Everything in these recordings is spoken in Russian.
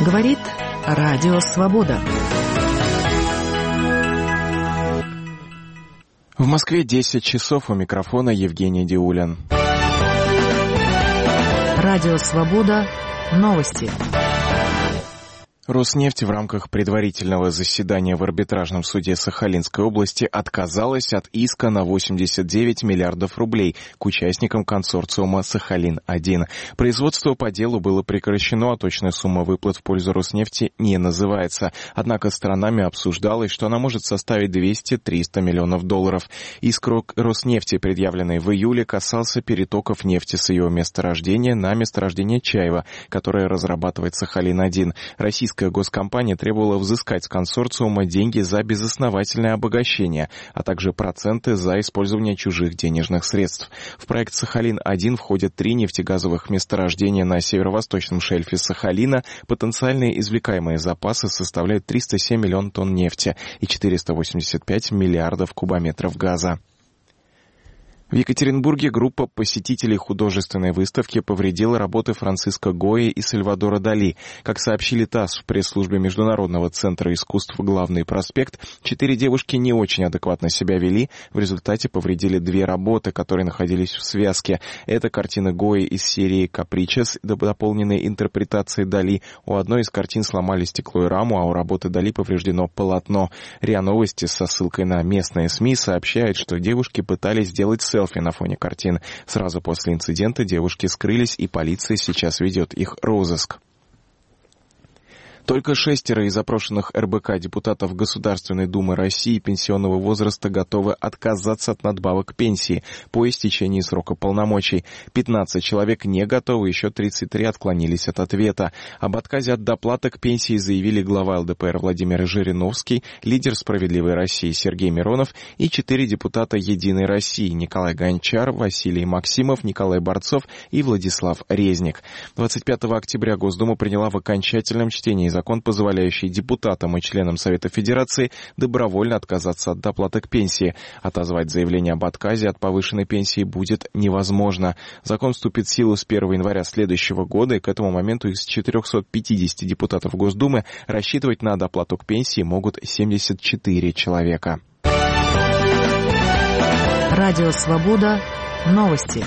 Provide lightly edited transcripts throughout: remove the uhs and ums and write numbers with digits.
Говорит Радио Свобода. В Москве 10 часов, у микрофона Евгений Диулин. Радио Свобода. Новости. Роснефть в рамках предварительного заседания в арбитражном суде Сахалинской области отказалась от иска на 89 миллиардов рублей к участникам консорциума «Сахалин-1». Производство по делу было прекращено, а точная сумма выплат в пользу Роснефти не называется. Однако сторонами обсуждалось, что она может составить 200-300 миллионов долларов. Иск Роснефти, предъявленный в июле, касался перетоков нефти с ее месторождения на месторождение Чаева, которое разрабатывает «Сахалин-1». Российская госкомпания требовала взыскать с консорциума деньги за безосновательное обогащение, а также проценты за использование чужих денежных средств. В проект «Сахалин-1» входят 3 нефтегазовых месторождения на северо-восточном шельфе Сахалина. Потенциальные извлекаемые запасы составляют 307 миллионов тонн нефти и 485 миллиардов кубометров газа. В Екатеринбурге группа посетителей художественной выставки повредила работы Франциско Гойи и Сальвадора Дали. Как сообщили ТАСС в пресс-службе Международного центра искусств «Главный проспект», 4 девушки не очень адекватно себя вели. В результате повредили 2 работы, которые находились в связке. Это картины Гойи из серии «Капричес», дополненной интерпретацией Дали. У одной из картин сломали стекло и раму, а у работы Дали повреждено полотно. РИА Новости со ссылкой на местные СМИ сообщает, что девушки пытались сделать селфи на фоне картин. Сразу после инцидента девушки скрылись, и полиция сейчас ведет их розыск. Только 6 из запрошенных РБК депутатов Государственной Думы России пенсионного возраста готовы отказаться от надбавок к пенсии по истечении срока полномочий. 15 человек не готовы, еще 33 отклонились от ответа. Об отказе от доплаты к пенсии заявили глава ЛДПР Владимир Жириновский, лидер «Справедливой России» Сергей Миронов и 4 депутата «Единой России» Николай Гончар, Василий Максимов, Николай Борцов и Владислав Резник. 25 октября Госдума приняла в окончательном чтении закон, позволяющий депутатам и членам Совета Федерации добровольно отказаться от доплаты к пенсии. Отозвать заявление об отказе от повышенной пенсии будет невозможно. Закон вступит в силу с 1 января следующего года, и к этому моменту из 450 депутатов Госдумы рассчитывать на доплату к пенсии могут 74 человека. Радио Свобода. Новости.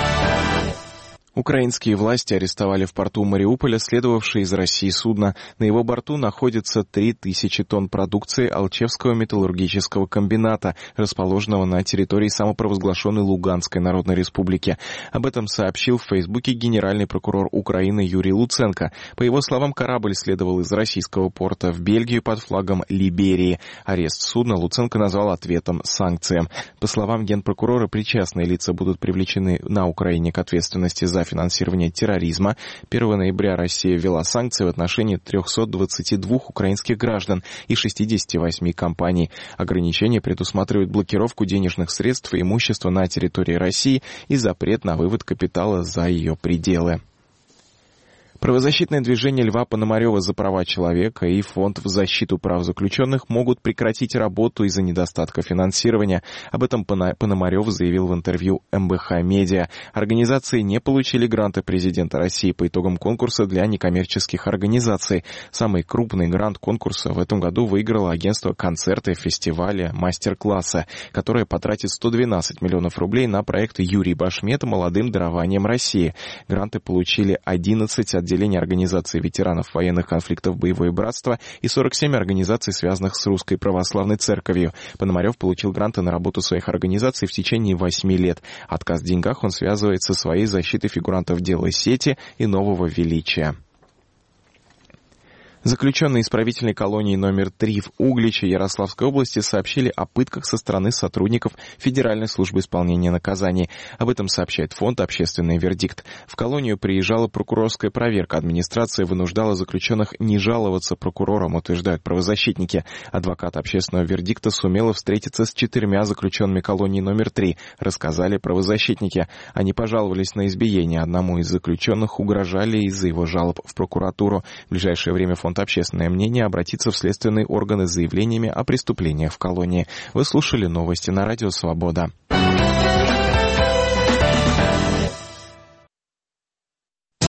Украинские власти арестовали в порту Мариуполя следовавшее из России судно. На его борту находится 3000 тонн продукции Алчевского металлургического комбината, расположенного на территории самопровозглашенной Луганской Народной Республики. Об этом сообщил в Фейсбуке генеральный прокурор Украины Юрий Луценко. По его словам, корабль следовал из российского порта в Бельгию под флагом Либерии. Арест судна Луценко назвал ответом санкциям. По словам генпрокурора, причастные лица будут привлечены на Украине к ответственности за финансирование терроризма. 1 ноября Россия ввела санкции в отношении 322 украинских граждан и 68 компаний. Ограничения предусматривают блокировку денежных средств и имущества на территории России и запрет на вывод капитала за ее пределы. Правозащитное движение Льва Пономарева за права человека и Фонд в защиту прав заключенных могут прекратить работу из-за недостатка финансирования. Об этом Пономарев заявил в интервью МБХ Медиа. Организации не получили гранты президента России по итогам конкурса для некоммерческих организаций. Самый крупный грант конкурса в этом году выиграло агентство «Концерты», фестиваля, мастер-класса, которое потратит 112 миллионов рублей на проект «Юрий Башмет. Молодым дарованием России». Гранты получили 11 отделений организаций ветеранов военных конфликтов «Боевое братство» и 47 организаций, связанных с Русской Православной Церковью. Пономарев получил гранты на работу своих организаций в течение 8 лет. Отказ в деньгах он связывает со своей защитой фигурантов дела сети и нового величия. Заключенные исправительной колонии номер 3 в Угличе Ярославской области сообщили о пытках со стороны сотрудников Федеральной службы исполнения наказаний. Об этом сообщает фонд «Общественный вердикт». В колонию приезжала прокурорская проверка. Администрация вынуждала заключенных не жаловаться прокурорам, утверждают правозащитники. Адвокат «Общественного вердикта» сумела встретиться с 4 заключенными колонии номер 3, рассказали правозащитники. Они пожаловались на избиение. Одному из заключенных угрожали из-за его жалоб в прокуратуру. В ближайшее время фонд «Общественное мнение» обратится в следственные органы с заявлениями о преступлениях в колонии. Вы слушали новости на Радио Свобода.